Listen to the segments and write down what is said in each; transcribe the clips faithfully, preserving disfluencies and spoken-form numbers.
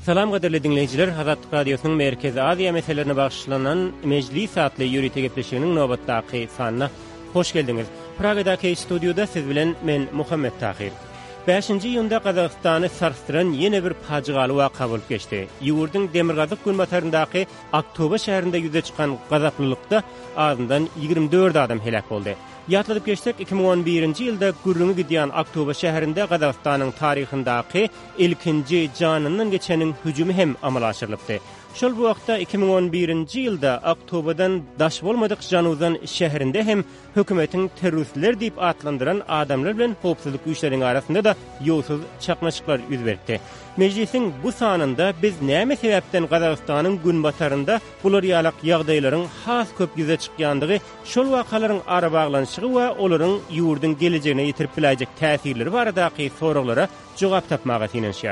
Salam gaderli dinleyiciler, Azatlyk Radiosynyň Merkezi Aziýa meselelerine bagşlanan Mejlis adly ýürüýte gepleşiginiň nobatdaky sanyna hoş geldiňiz. Pragadaky studioda siz bilen men Muhammed Tahir. beşinji ýylda Gazagystany sarsdyran ýene bir paçygaly waka bolup geçdi. Ýurduň Demirgazyk günbataryndaky Aktoba şäherinde ýüze çykan gazaplylykda azyndan ýygrimi dört adam helak boldy. Ýatladyp geçsek iki bin on birinji ýylda gürrüňi gidýän Aktoba şäherinde Gazagystanyň taryhyndaky ilkinji janyndan geçeniň hüjümi hem amala aşyrylypdy. Şol bu wagtda iki bin on birinji ýylda Aktobadan daş bolmadyk Januzan şäherinde hem hökümetiň terroristler diýip atlandyran adamlar bilen howpsuzlyk güýçlerining arasynda da ýolsuz çaknaşyklar ýüz berdi. Mejlisiň bu sanynda biz näme sebäpden Gazagystanyň günbatarynda bular ýalyk ýagdaýlaryň has köp ýüze çykýandygy, şol wakalaryň ara baglanyşygy we olaryň ýurduň gelejegine ýetirip biläjek täsirleri baradaky soraglara jogap tapmaga tinenşýär.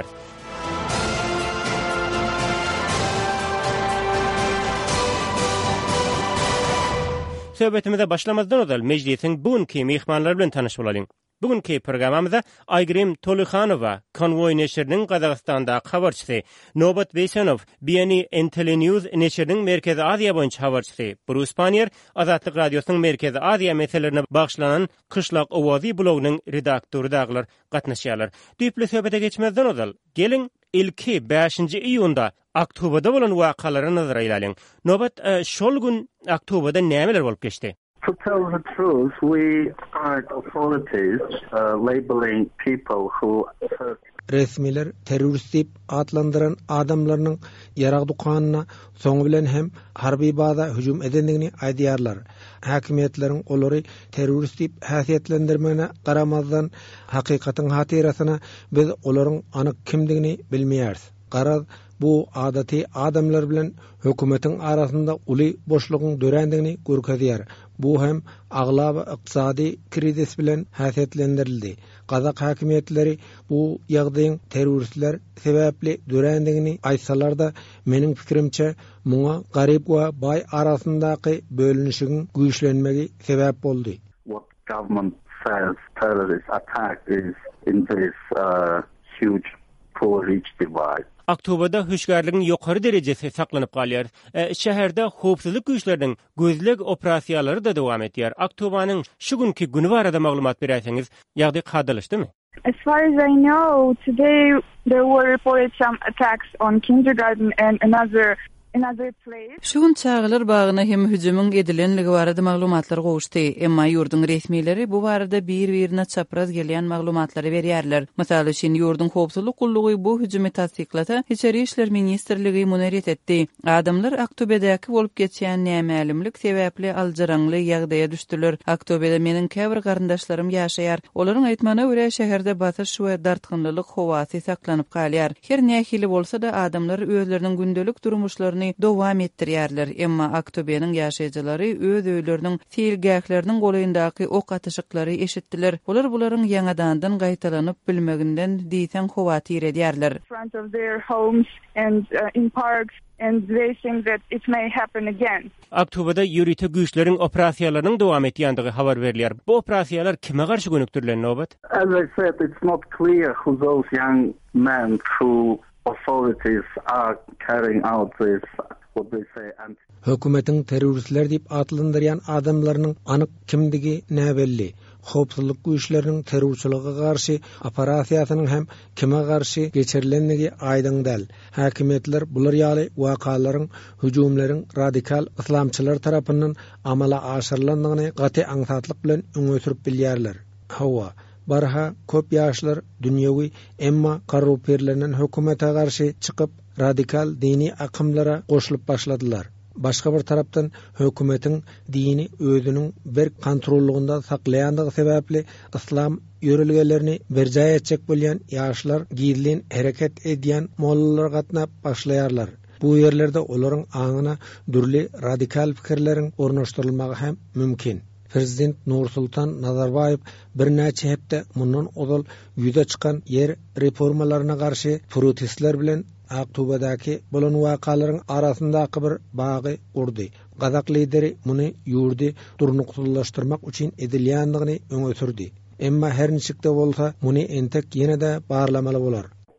Söhbetimize başlamazdan özel meclisin bugünkü mihmanlar bilen tanış bolalım. Bugünkü programamızda Aygrim Tolukhanova, Konvoy neşriniň Gazagystanda habarçysy, Nobat Beysanov, B N N Telenews neşriniň Merkezi Aziýa boýunça habarçysy, Bruce Panier, Azatlyk Radiosynyň Merkezi Aziýa meselelerine bagşlanan Kışlak Owazy blogunyň redaktory daglar gatnaşýarlar. Düýpli söhbete geçmezden özel, gelin ilki beşinji iýunda Aktobada bolan wakalara nazar ýalyň. Nobat, şol gün Aktobada nämeler bolup geçdi? To tell the truth, we aren't authorities uh, labeling people who hurt. Resmiler terörist diýip atlandyran adamlarynyň ýarag dukanyna soňu bilen hem harby baza hüjüm edendigini aýdýarlar. Häkimetleriň olary terörist diýip häsiýetlendirmegine garamazdan hakykatyň hatirasyna biz olaryň anyk kimdigini bilmeýäris. Garaz bu adaty adamlar bilen hökümetiň arasynda uly boşlugyň dörendigini görkezýär. Bu hem aglaba ykdysady krizis bilen häsiýetlendirildi. Gazak häkimetleri bu ýagdaýyň teröristler sebäpli dörendigini aýtsalar da meniň pikirimçe muňa garyp we bay arasyndaky bölünişiň güýçlenmegi sebäp boldy. What government says terrorist attack is in this uh, huge poor-rich divide. Aktobada hüşgärligiň ýokary derejesi saklanyp galýar. E, şäherde howpsuzlyk güýçleriniň gözleg operasiýalary da dowam etýär. Aktobanyň şu günkü güni barada maglumat berýärsiňiz, ýagdaý gadalışdymy? As far as I know, today there were reported some attacks on kindergarten and another another place. Şuň çağılar bagyna hem hüjümüň edilenligi barada maglumatlar gowuşdy. Emma ýurduň resmileri bu barada bir-birine çapraz gelýän maglumatlary berýärler. Masalan, şin ýurduň howpsuzlyk gullugy bu hüjümi tasdiklata Içeri işler ministrligi munerit etdi. Adamlar Aktobadaky bolup geçýän nämelimlik sebäpli aljaranly ýagdaýa düşdiler. Aktobada meniň käbir garyndaşlarym ýaşaýar. Olaryň aýtmana görä şäherde batyş we dartgynlylyk howasy saklanyp galýar. Her nähili bolsa da adamlar özleriniň gündelik durmuşlaryny dowam etdirýärler. Emma Aktobanyň ýaşaýjylary öz öýleriniň filgäkleriniň goýundaky ok atyşyklary eşitdiler. Olar bularyň ýangadandan gaýtalanyp bilmeginden diýsen howatyr edýärler. Front of their homes and uh, in parks and they think that it may happen again. Aktobada ýürüýte güýçleriň operasiýalarynyň dowam etýändige habar berilýär. Bu operasiýalar kime garşy gönükdirler Nobat? As I said, it's not clear who those young men who authorities are carrying out this, what they say. And hökümetiň teröristler diýip atlandyrýan adamlarynyň anyk kimdigi näbelli. Howpsuzlyk güýçleriniň terrorçylyga garşy operasiýasynyň hem kime garşy geçirilenligi aýdyň däl. Häkimetler bular ýaly wakalaryň, hüjümleriň radikal islamçylar tarapyndan amala aşyrylandygyny gaty aňsatlyk bilen öňe sürüp bilýärler. Hawa barha köp ýaşlar dünýäwi emma korrupsiýalanyň hökümete garşy çykyp radikal dini akymlara goşulyp başladylar. Başga bir tarapdan hökümetiň dini özüniň bir kontrollugynda saklaýandygy sebäpli islam ýörelgelerini berjaý etjek bolýan ýaşlar giýilen hereket edýän mollalar gatnap başlaýarlar. Bu ýerlerde olaryň aňyna dürli radikal pikirleriň ornaşdyrylmagy hem mümkin. Prezident Nursultan Nazarbayev bir näçe hepde mundan ozal ýüze çykan yer reformalaryna garşy protestler bilen Aktobadaky bolan wakalaryň arasyndaky bir bagy urdy. Gazak lideri muny ýurdy durnuklylaşdyrmak üçin edilýändigini öňe sürdi. Emma her niçikde bolsa muny entek ýene-de barlamaly bolar.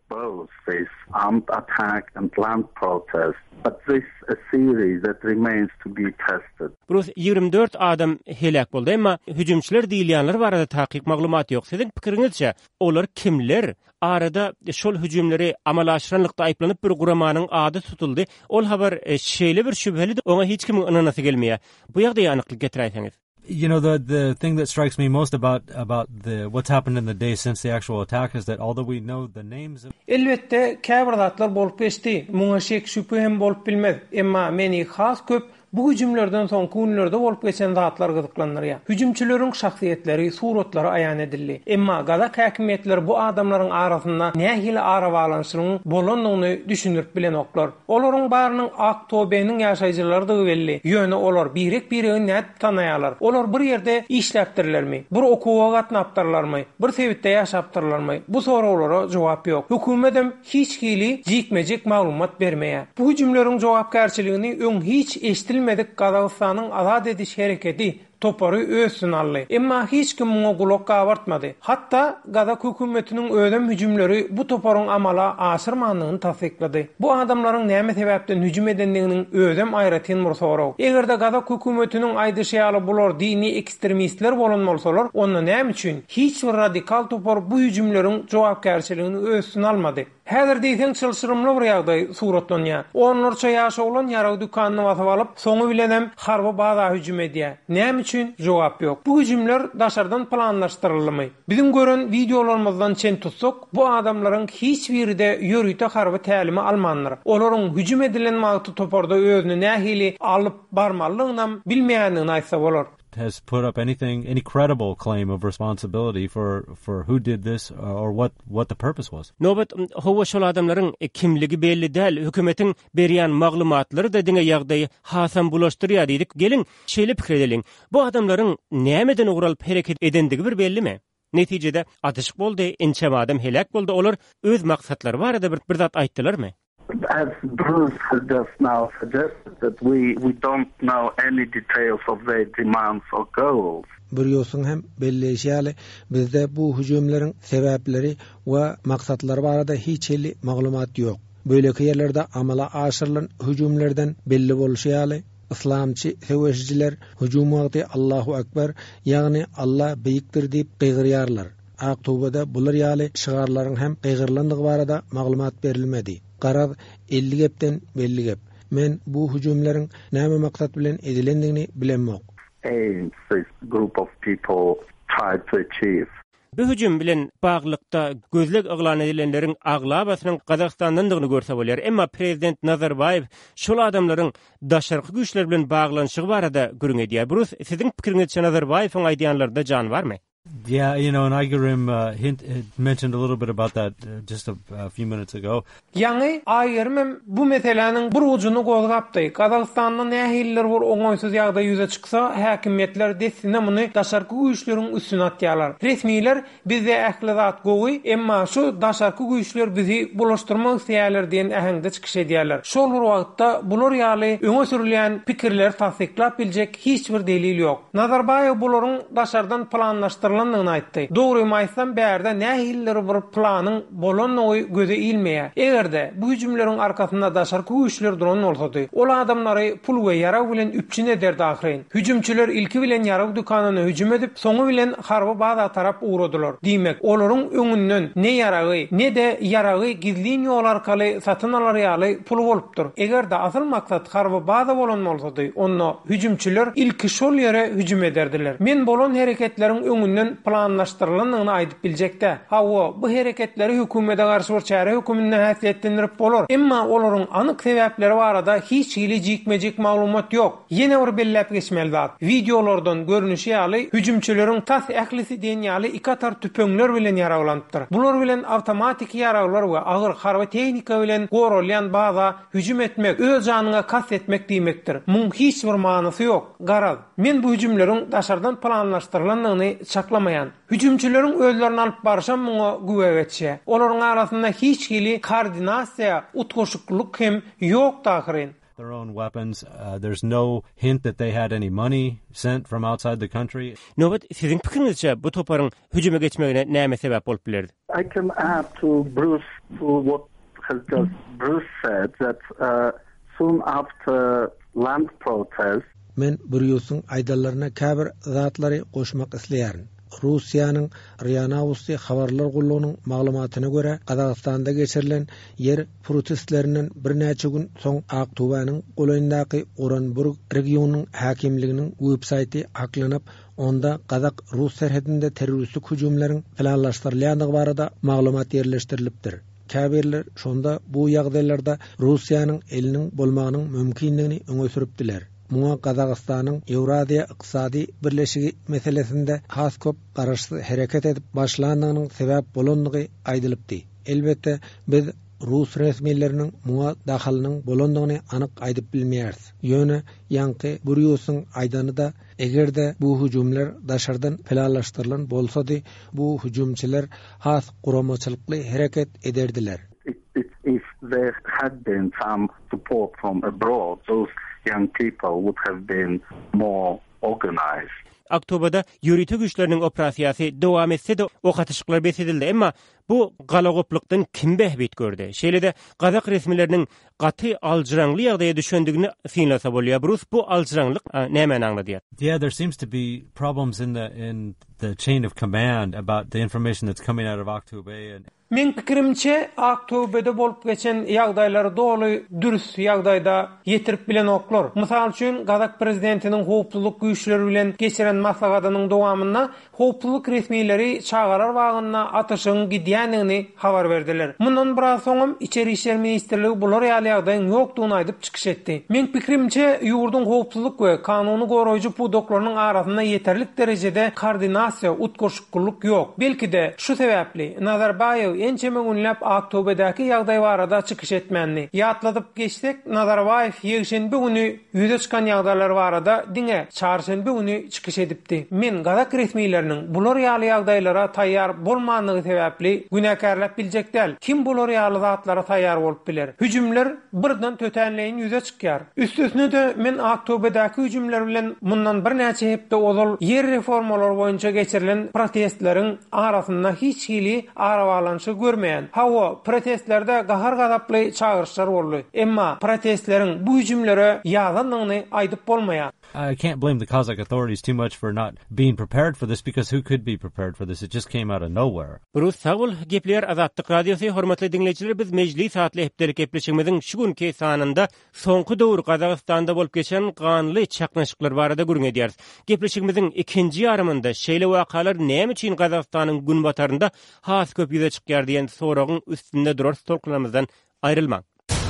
both this armed attack and land protest, but this a series that remains to be tested. Bruce ýigrimde dört adam helak boldy, emma hüjümçiler diýilýänler barada taýyk maglumat ýok. Siziň pikiriňizçe, olar kimler? Arada şol hüjümleri amal aşyranlykda aýplanyp bir guramanyň ady tutuldy. Ol habar şeýle bir şübheli, oňa hiç kim ynanasy gelmeýär. Bu ýagda ýanyklyk getirýäňiz. You know, the the thing that strikes me most about about the what's happened in the day since the actual attack is that although we know the names of elbette käbirdatlar bolup geçdi. Muňa şek şüphe hem bolup bilmez. Emma meni has köp bu hüjümlerden soň günlerde bolup geçen zatlar gyzyklanýar. Hüjümçileriň şahsiýetleri, suratlary aýan edildi. Emma gadak häkimetler bu adamlaryň arasynda nähili ara balanşynyň bolandygyny düşünürip bilen oklar. Olaryň barynyň Aktobeň ýaşaýjylary da belli. Ýöne olar birek birini net tanaýarlar. Olar bir ýerde işläpdirlermi? Bir okuwa gatnapdyrlarmy? Bir sebitde ýaşapdyrlarmy? Bu soragllara jogap ýok. Hökümetem hiç hili jikmejek maglumat bermeýär. Bu hüjümleriň jogapkärçiligini öň hiç eşdil Medik Qazaqstanyň azad ediş hereketi topary ösün aldy. Emma hiç kim muňa gulak gabartmady. Hatda Gazak hökümetiniň ödem hüjümleri bu toparyň amala aşyrmanlygyny tasdiklady. Bu adamlaryň näme sebäpden hüjüm edenliginiň ödem aýratyn mursawraw. Egerde Gazak hökümetiniň aýdyşýaly bular dini ekstremistler bolan bolsalar, onda näme üçin hiç bir radikal topar bu hüjümleriň jogapkärçiligini ösün almady? Häzir diýseň çylşyrymly bir ýagdaý suratlanýar. Onlarça ýaşa olan ýarag dükanyny basyp alyp, soňy bilen hem harby baza hüjüm edýär. Näme üçin jogap ýok. Bu hüjümler daşardan planlaşdyrylmy? Bizim gören videolarymyzdan çen tutsak, bu adamlaryň hiç biride ýörüýte harby tälimi almanlar. Olaryň hüjüm edilen magty toparda özüni nähili alyp barmalygyny bilmeýänini aýtsa bolar. Has put up anything, any credible claim of responsibility for for who did this or what what the purpose was. No, but howa şol adamlaryň kimligi belli däl, hökümetiň berýän maglumatlary da diňe ýagdaýy hasan bulaşdyrýar diýdik. Gelin şeýle pikir edeliň. Bu adamlaryň nämeden ugralyp hereket edendigi bir bellimi? Netijede atyşyk boldy, ençem adam helak boldy. Olar öz maksatlary barada bir bir zat aýtdylarmy? As Bruce has just now suggested, that we, we don't know any details of their demands or goals. Bir ýolsun hem belleşýäli bizde bu hüjümleriň sebäpleri we maksatlary barada hiç hili maglumat ýok. Böyleki ýerlerde amala aşyrylan hüjümlerden belli bolýaly. İslamçı seweşjiler hüjüm wagty Allahu Ekber, ýagny Allah beýikdir diýip gygyrýarlar. Aktobada bular ýaly şigarlaryň hem gygyrlandygy barada maglumat berilmedi. Garaz elli gepden belli gep. Men bu hüjümleriň näme maksat bilen edilendigini bilenmok. Aims this group of people tried to achieve. Bu hüjüm bilen baglykda gözlek yglan edilenleriň agla basynyň Qazaqstandandygyny görse bolar. Emma prezident Nazarbayev şol adamlaryň daşarky güýçler bilen baglanyşygy barada gürüň edýär. Burus, siziň pikiriňizçe Nazarbayewiň aýdýanlarynda jan barmy? Yeah, you know, and Aygerim uh, hint had mentioned a little bit about that uh, just a, a few minutes ago. Yani Aygerim bu meseleniň bir ucuny gozgapdy. Qazaqstanyň nähiller bir oňoýsuz ýagdaý ýüze çyksa, häkimetler desine muny daşarky güýçleriň üstüne atýarlar. Resmiler bizde ähli gowy, emma şu daşarky güýçler bizi bulaşdyrmak isleýärler diýen äheňde çykyş edýärler. Şol wagtda bular ýaly öňe sürilýän pikirler tasdiklap biljek hiç bir delil ýok. Nazarbayew bularyň daşardan planlaşdyrylan bolanlygyny aýtdy. Dogry aýtsam bärde nähiller bir planyň bolanlygy göze ilmeýär. Egerde bu hüjümleriň arkasynda daşarky güýçler duran bolsady, ol adamlary pul we ýarag bilen üpçün eder dahyrin. Hüjümçiler ilki bilen ýarag dükanyna hüjüm edip, soňy bilen harby baza tarap uğradylar. Diýmek, olaryň öňünden ne ýaragy, ne de ýaragy gizli ýol arkaly satyn alarýaly pul bolupdyr. Egerde asyl maksat harby baza bolan bolsady, onda hüjümçiler ilki şol ýere hüjüm ederdiler. Men bolan hereketleriň öňünden planlaşdyrylandygyny aýdyp biljekde. Hawa bu hereketleri hökümete garşy bir çäre hökümine häsiýetlendirip bolar. Emma olaryň anyk sebäpleri barada hiç hili jikmejik maglumat ýok. Ýene bir belläp geçmeli zat. Videolardan görünüşi ýaly hüjümçileriň tas ählisi diýen ýaly ikatar tüpöňler bilen ýaraglandyr. Bular bilen awtomatik ýaraglar we agyr harby tehnika bilen gorolýan baza hüjüm etmek, öz janyňa kas etmek diýmekdir. Muň hiç bir manysy ýok. Garaz, men bu hüjümleriň daşardan planlaşdyrylandygyny çaklamaýan. Hüjümçileriň özlerini alyp barşan muňa güwewetçi. Olaryň arasynda hiç hili koordinasiýa, utgoşukluk hem ýok dahyrin. their own weapons. Uh, there's no hint that they had any money sent from outside the country. Nobat sizin pikirinizce bu toparın hücuma geçmegine näme sebäp bolup bilerdi? I can add to Bruce to what has just Bruce said that uh, soon after land protest. Men Bruce'un aydallarına käbir zatlary goşmak isleýärin. Russiýanyň Riana Usti habarlar gullugynyň maglumatyna görä, Qazaqstanda geçirilen yer protestlerinden bir näçe gün soň Aqtubanyň golanyndaky Oranburg regionunyň hakimliginiň websaýty aklanyp, onda Qazaq Rus serhedinde terroristlik hüjumlaryň planlaşdyrylýandygy barada maglumat ýerleşdirilipdir. Käbirler şonda bu ýagdaýlarda Russiýanyň eliniň bolmagynyň mümkinligini öňe süripdiler. Muňa Qazaqstanyň Ewrasiýa ykysady birleşigi meselesinde has köp garaşsy hereket edip başlandygynyň sebäp bolandygy aýdylypdy. Elbetde biz Rus resmiýetleriniň muňa dahalynyň bolandygyny anyk aýdyp bilmeýäris. Ýöne ýanky Bruce'un aýdanyda egerde bu hüjumlar daşardan planlaşdyrylan bolsady, bu hüjumçylar has guramaçylykly hereket ederdiler. If there had been some support from abroad, those young people would have been more organized. Oktobada ýürütü güýçleriniň operasiýasy dowam etse de o gatyşyklar besedildi, emma bu galagoplukdan kim behbit gördi? Şeýle-de Qazaq resmiýetleriniň gaty aljyraňly ýagdaýa düşendigini synlasa bolýar. Bruce, bu aljyraňlyk näme aňlady? Yeah, there seems to be problems in the in the chain of command about the information that's coming out of Aqtobe and Men pikirimçe Aqtobede bolup geçen ýagdaýlary doly dürüst ýagdaýda ýetirip bilen oklar. Mysal üçin Qazaq prezidentiniň howpsuzlyk güýçleri bilen geçiren maslahatynyň dowamyna howpsuzlyk resmiýetleri çagarar wagyna atyşyň gidýändigini habar berdiler. Mundan biraz soňam İçeri işler ministrligi bular ýaly ýagdaýyň ýokdugyny aýdyp çykyş etdi. Men pikirimçe ýurdun howpsuzlyk we kanuny goraýjy pudoklarynyň arasynda ýeterlik derejede koordinasiýa, utgurşyklyk ýok. Belki de şu sebäpli Nazarbayew ençeme günläp Aqtobedäki ýagdaý barada çykyş etmänli. Ýatladyp geçsek, Nazarbayew ýegşenbe güni ýüze çykan ýagdaýlar barada diňe çarşenbe güni çykyş edipdi. Men Qazaq resmiýetleriniň bular ýaly ýagdaýlara taýýar bolmandygy sebäpli günäkärlap biljek däl. Kim bular ýaly zatlara taýýar bolup biler? Hüjümler birden tötenleýin ýüze çykýar. Üstüne de men Aqtobedäki hüjümler bilen mundan bir näçe hepde ozal yer reformalary boýunça geçirilen protestleriň arasynda hiç hili arawalanşy görmeýän. Hawa protestlerde gahar gadaply çağırışlar boldy. Emma protestleriň bu hüjümlere ýalanlygyny aýdyp bolmaýar. I can't blame the Kazakh authorities too much for not being prepared for this because who could be prepared for this? It just came out of nowhere. Bruce Sağol, Gepler Azatlyk Radiosu, hormatly dinleýijiler, biz mejlis saatly hepdelik gepleşigimiziň şu günki sanynda soňky dowr Qazaqstanda bolup geçen ganly çaknaşyklar barada gürüň edýäris. Gepleşigimiziň ikinji ýarymynda şeýle wakalar näme üçin Qazaqstanyň gün batarynda has köp ýüze çykýar diýen soragyň üstünde durar stolklaramyzdan aýrylmaň.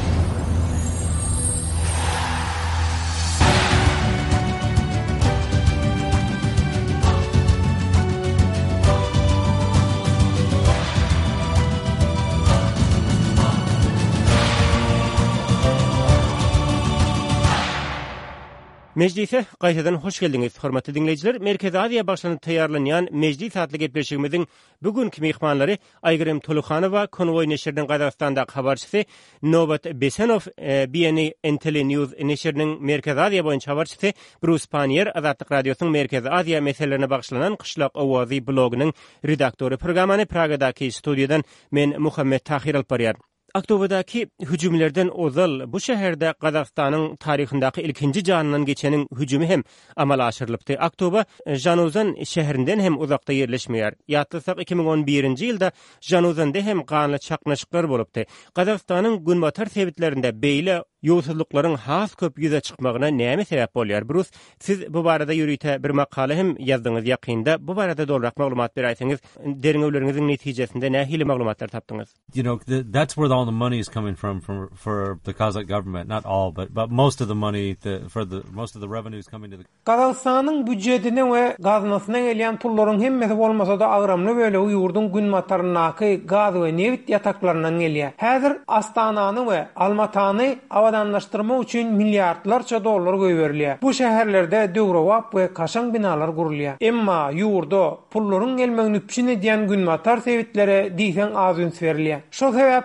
Meclise gaýtadan hoş geldiňiz, hormatly dinleýijiler. Merkezi Aziýa başlanyp taýýarlanýan meclis satly gepleşigimiziň bugünkü mehmanlary Aýgyrym Tolukhanowa, Konvoy neşriniň Qazaqstandaky habarçysy, Nobat Besenow, B N N T V News neşriniň Merkezi Aziýa boýunça habarçysy, Bruce Panier, Azatlyk Radiosynyň Merkezi Aziýa meselelerine bagşlanan Qışlak Owazy blogynyň redaktory. Programmany Pragadaky studiýadan men Muhammed Tahir alparýar. Aqtobadaky hüjümlerden ozal bu şäherde Qazaqstanyň taryhyndaky ilkinji janynyň geçeniň hüjümi hem amal aşyrylypdy. Aqtoba Januzan şäherinden hem uzakda ýerleşmeýär. Ýatlasak iki ming on birinji ýylda Januzanda hem ganly çaknaşyklar bolupdy. Qazaqstanyň günbatar sebitlerinde beýle ýolsuzlyklaryň has köp ýüze çykmagyna näme sebäp bolýar? Bruce, siz bu barada ýürüýte bir makala hem ýazdyňyz ýakynda. Bu barada dolrak maglumat berýärsiňiz. Deriňewleriňiziň netijesinde nähili maglumatlar tapdyňyz? You know, the, that's where all the money is coming from, from for the Kazakh government. Not all, but but most of the money the, for the most of the revenues coming to the Qazaqstanyň büdjetine we gaznasyna gelýän pullaryň hemmesi bolmasa da agramly böyle ýurdun gün mataryndaky gaz we neft ýataklaryndan gelýär. Häzir Astanany we Almatany awadanlaşdyrma üçin milliardlarça dollar göýberilýär. Bu şäherlerde döwrewap we kaşaň binalar gurulýar. Emma ýurda pullaryň gelmegini üpçin edýän gün matar sewitlere diýsen az üns berilýär. Şol sebäpli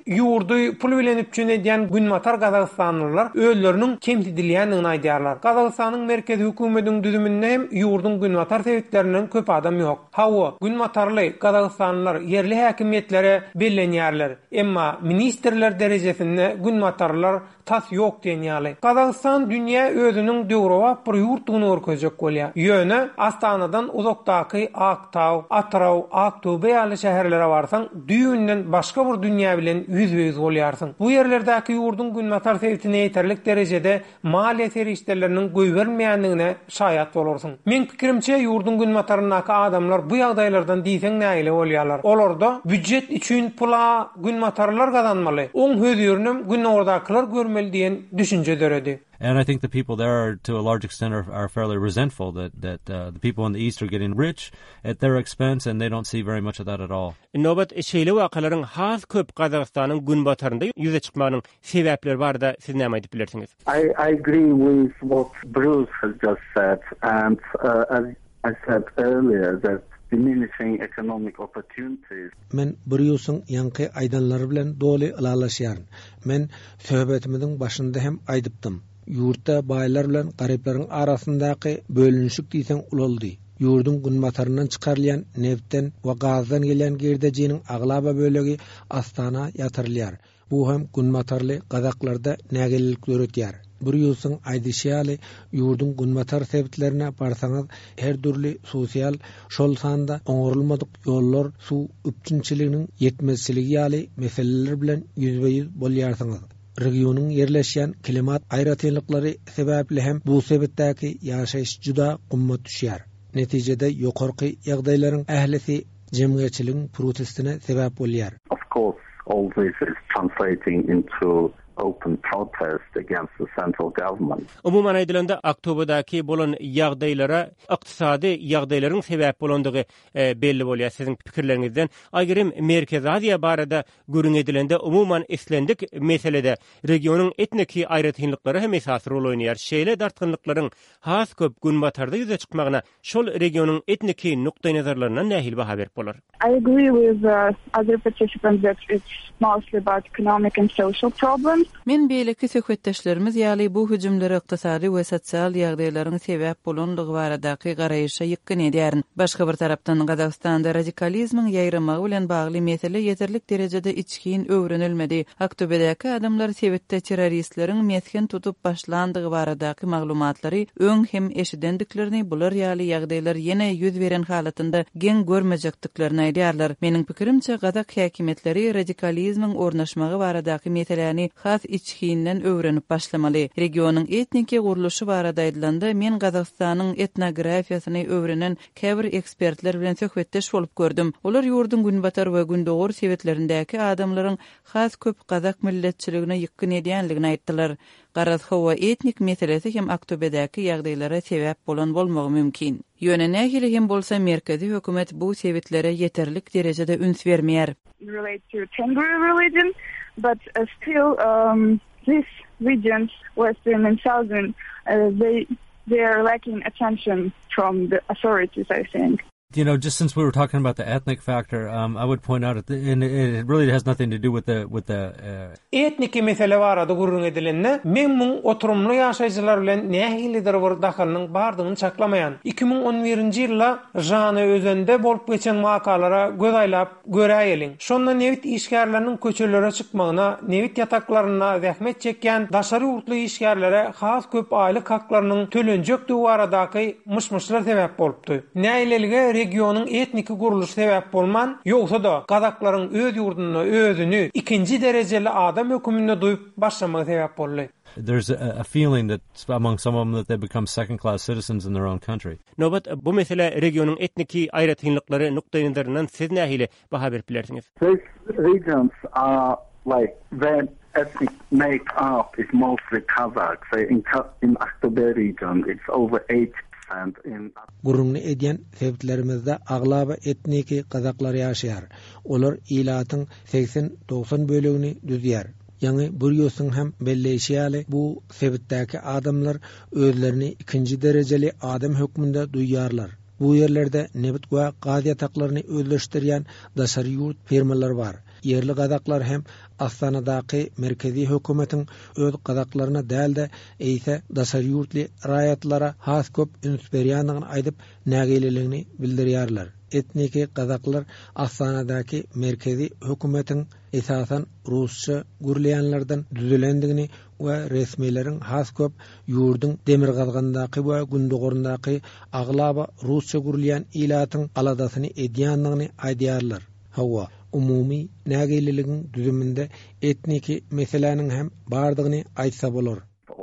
yurdu pul bilen üpçün edýän Günmatar Kazakstanlylar özleriniň kemsidilýändigini aýdýarlar. Kazakstanyň merkezi hökümetiniň düzüminde hem yurdun Günmatar sebäplerinden köp adam ýok. Hawa Günmatarly Kazakstanlylar yerli häkimiýetlere bellenýärler. Emma ministrler derejesinde Günmatarlar tas ýok diýenýärler. Kazakstan dünýä özüniň döwrewap bir ýurtdygyny görkezjek bolýar. Ýöne Astanadan uzakdaky Aktaw, Atraw, Aktobe ýaly şäherlere barsaň, düýünden başga bir dünýä bilen yüz-yüz bolýarsyň. Bu ýerlerdäki ýurdun Günmatar sebäpine ýeterlik derejede maliýe serişleriniň göýbermeýändigine şaýat bolarsyň. Men pikirimçe ýurdun Günmatarynaky adamlar bu ýagdaýlardan diýseň näile bolýarlar. Olarda büdjet üçin pula Günmatarlar kazanmaly. Oň höýürnem Günnordakylar görmeli diýen düşünje döredi. And I think the people there are, to a large extent, are, are fairly resentful that that uh, the people in the East are getting rich at their expense, and they don't see very much of that at all. Nobat şeýle wakalaryň has köp Kazakstanyň Günbatarynda ýüze çykmagynyň sebäpleri barda siz näme aýdyp bilersiňiz? I, I agree with what Bruce has just said, and uh, as I said earlier, that diminishing economic opportunities. Men Bruce'un ýanky aýdanlary bilen doly ılalaşýaryn. Men söhbetimizin başynda hem aýdypdym. Yurtda baýlar bilen garyplaryň arasyndaky bölünşik diýsen ulaldy. Yurdun Günmatarynyň çykarylýan neftden we gazdan gelen gerdejiniň aglaba bölegi Astana ýatyrylýar. Bu hem Günmatarly Kazaklarda nägelilik öğretýär. Bruce'un aýdyşýaly yurdun Günmatar sebäplerine barsaňyz her türlü sosial şol sanda oňurulmadyk ýollar, su üpçünçiliginiň ýetmezçiligi ýaly meseleler bilen ýüzbeýüz bolýarsyňyz. Regionun yerleşen klimat aýratynlyklary sebäpli hem bu sebäpdäki ýaşaýyş juda gymmat düşýär. Netijede ýokarky ýagdaýlaryň ählisi jemgyýetçiligiň protestine sebäp bolýar. Of course, all this is translating into open protest against the central government. Umuman aýdylanda Aktobadaky bolan ýagdaýlara ykdysady ýagdaýlaryň sebäp bolandygy e, belli bolýar siziň pikirleriňizden. Aýgerem Merkez Aziýa barada görüň edilende umuman eslendik meselede regionyň etniki aýratynlyklary hem esas rol oýnaýar. Şeýle dartgynlyklaryň has köp Günmatarda ýüze çykmagyna şol regionyň etniki nukdaý nazarlaryna nähil baha berip bolar? I agree with uh, other participants that it's mostly about economic and social problems. Men beýleki söhbetdeşlerimiz ýaly bu hüjümleri ykdysady we sosial ýagdaýlaryň sebäp bolandygy baradaky garaýşa ýykyn edýärin. Başga bir tarapdan Kazakstanda radikalizmiň ýaýramagy bilen bagly mesele ýeterlik derejede içkin öwrenilmedi. Aktobadaky adamlar sebäpde terroristleriň mesken tutup başlandygy baradaky maglumatlary öň hem eşidendiklerini bular ýaly ýagdaýlar ýene ýüz beren halatynda geň görmejekdiklerini aýdýarlar. Meniň pikirimçe Kazak häkimetleri radikalizmiň ornaşmagy baradaky meseleni has içkinden öwrenip başlamaly. Regionyň etniki guruluşy barada aýdylanda men Kazakstanyň etnografiýasyny öwrenen käbir ekspertler bilen söhbetdeş bolup gördüm. Olar ýurdun Günbatar we Gündogor sebäplerindäki adamlaryň has köp Kazak milletçiligine ýykyn edýänligini aýtdylar. Garazha we etnik meselesi hem Aktobadaky ýagdaýlara sebäp bolan bolmagy mümkin. Ýöne nähili hem bolsa merkezi hökümet bu sebäplere ýeterlik derejede üns bermeýär. Relate to Tengri religion, but uh, still um, these regions, Western and Southern, uh, they they are lacking attention from the authorities, I think. You know, just since we were talking about the ethnic factor, um, I would point out, that the, and it really has nothing to do with the with the. Uh... Etniki mesele barada gurrun edilende, men mun oturumlu ýaşaýjylar bilen nähilidir bir dahalynyň bardygyny çaklamaýan. iki ming on birinji ýylda Jany özende bolup geçen makalara göz aýlap göräýeliň. Şonda nevit işgärleriniň köçelere çykmagyna, nevit ýataklaryna zähmet çekýän daşary ýurtly işgärlere has köp aýlyk haklarynyň tölenjekdigi baradaky myşmyşlar sebäp bolupdy. Näilelige regionyň etniki guruluşy sebäp bolman, ýogsa da Kazaklaryň öz ýurduny, özüni ikinji derejeli adam höküminde duýup başlamagy sebäp boldy. There's a, a feeling that among some of them that they become second-class citizens in their own country. Nobat bu mesele regionyň etniki aýratynlyklary nukdaý nazaryndan siz nähili baha berip bilersiňiz? These regions are like their ethnic make-up is mostly Kazakh. So in, in Aktobe region, it's over eight. Gurunny edýän sebäplerimizde aglaba etniki Kazaklar ýaşaýar. Olar ilatyň seksen doksan bölegini düzýär. Ýani Bruce'un hem belleşýäli bu sebäpdäki adamlar özlerini ikinji derejeli adam hökmünde duýýarlar. Bu ýerlerde nebit we gaz ýataklaryny özleşdirýän daşary ýurt firmalar bar. yerli gadaklar hem Astanadaky merkezi hökümetin öz gadaklaryna dälde eýse daşary ýurtly raýatlara has köp üns berýändigini aýdyp nägeleligini bildirýärler. Etniki gadaklar Astanadaky merkezi hökümetin esasan Rusça gürleýänlerden düzelendigini we resmiýlerin has köp ýurdun Demirgazgandaky we Gündogorundaky aglaba Rusça gürleýän ilatyň aladasyny edýändigini aýdýarlar. Hawa umumy nägeleligin düzüminde etniki meselanyň hem bardygyny aýtsa bolar.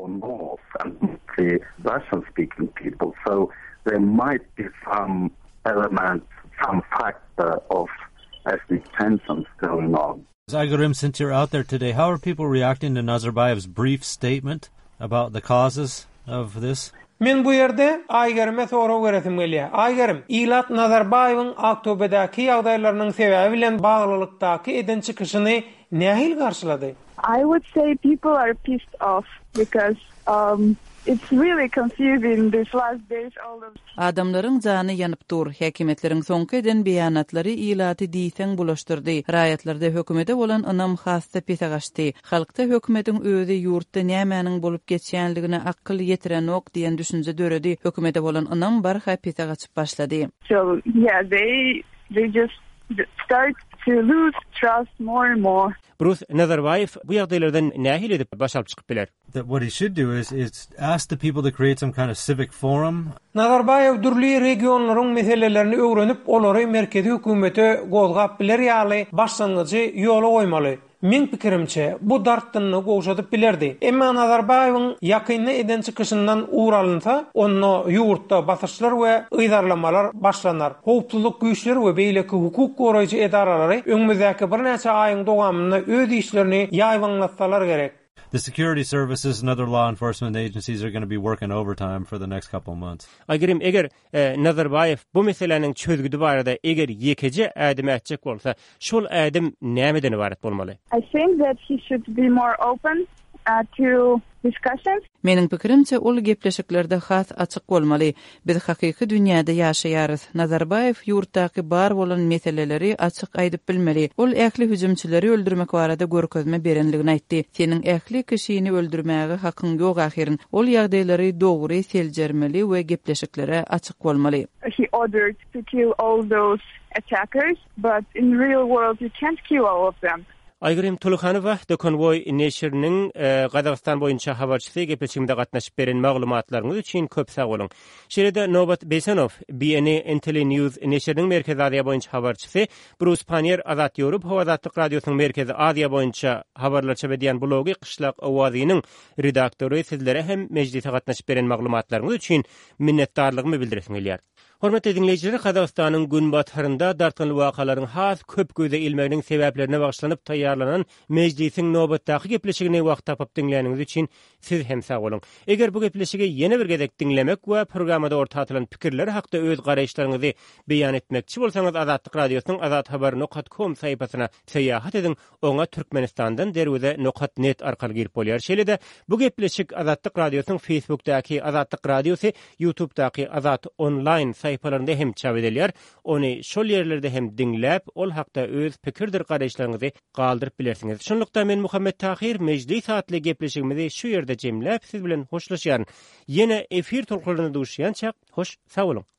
The Russian-speaking people, so there might be some element, some factor of ethnic tensions going on. Aygarim, since you're out there today, how are people reacting to Nazarbayev's brief statement about the causes of this? Men bu yerde Aygarim'e soru veresim gelýär. Aygarim, Ilat Nazarbayewiň Oktoberdaky ýagdaýlarynyň sebebi bilen baglylykdaky eden çykyşyny nähil garşylady? I would say people are pissed off because um it's really confusing these last days all of Adamlaryň jany ýanyp dur. Häkimetleriň soňky eden beýanatlary ilaty diýseň bulaşdyrdy. Raýatlarda hökümete bolan anam hasta pesagaşdy. Halkda hökümetiň özi ýurtda nämäniň bolup geçýänligine akıl ýetirenok diýen düşünje döredi. Hökümete bolan anam barha pesagaçyp başlady. So yeah, they they just start to lose trust more and more. Bruce Nazarbayev bu ýagdaýlardan nähil edip başalyp çykyp biler. That what he should do is is ask the people to create some kind of civic forum. Nazarbayev durly regionlaryň meselelerini öwrenip olary merkezi hökümete gozgap biler ýaly başlangyjy ýola goýmaly. Men pikirimçe bu dartdyny goşadyp bilerdi. Emma Nazarbayewiň ýakyny eden çykyşyndan uğralynsa, onu ýurtda basyşlar we ýydarlamalar başlanar. Howpsuzlyk güýçleri we beýleki hukuk goraýjy edaralary öňümüzdäki bir näçe aýyň dowamyny öz işlerini ýaýwanlatsalar gerek. The security services and other law enforcement agencies are going to be working overtime for the next couple of months. Agirim eger e, Nazarbayev bu meseleniň çözgüdi barada eger ýekeje ädim etjek bolsa, şol ädim nämeden ibaret bolmaly? I think that he should be more open uh, to discussions. Meniň pikirimçe ol gepleşiklerde has açyk bolmaly. Biz hakyky dünýäde ýaşaýarys. Nazarbayev ýurtdaky bar bolan meseleleri açyk aýdyp bilmeli. Ol ähli hüjümçileri öldürmek barada görkezme berenligini aýtdy. Seniň ähli kişini öldürmäge hakyň ýok ahyryň. Ol ýagdaýlary dogry seljermeli we gepleşiklere açyk bolmaly. He ordered to kill all those attackers, but in real world you can't kill all of them. Aygarim Tulukanowa The Convoy neşiriniň Gadagstan boýunça habarçysy gepleşiginde gatnaşyp beren maglumatlaryňyz üçin köp sag bolun. Şeride Nobat Besanov, B N A Intel News neşiriniň Merkezi Aziýa boýunça habarçysy, Bruce Panier Azat Ýurup Hawa Azatlyk radiosynyň Merkezi Aziýa boýunça habarlar çap edýän blogy Qışlak Owazynyň redaktory sizlere hem mejlise gatnaşyp beren maglumatlaryňyz üçin minnetdarlygymy bildiresiň gelýär. Hormatly dinleýijiler, Kazakstanyň gün batarynda dartynly wakalaryň has köp göze ilmeginiň sebäplerine bagyşlanyp taýýarlanan mejlisiň nobatdaky gepleşigini wagt tapyp dinleýäniňiz üçin siz hem sag bolun. Eger bu gepleşigi ýene bir gezek dinlemek we programmada orta atylan pikirler hakda öz garaýşlaryňyzy beýan etmekçi bolsaňyz Azatlyk radiosynyň azat habar nokta com saýpasyna seýahat edin. Oňa Türkmenistandan derwede nokta net arkaly girip bolýar. Şeýle-de bu gepleşik Azatlyk radiosynyň Facebookdaky Azatlyk radiosy, YouTubedaky Azat online sayfalarynda hem çap edilýär. Ony şol ýerlerde hem dinläp, ol hakda öz pikirdir garaýşlaryňyzy galdyryp bilersiňiz. Şonlukda men Muhammed Tahir mejlis saatly gepleşigimizi şu ýerde jemläp siz bilen hoşlaşýan. Ýene efir tolkuryny duşýança hoş sag bolun.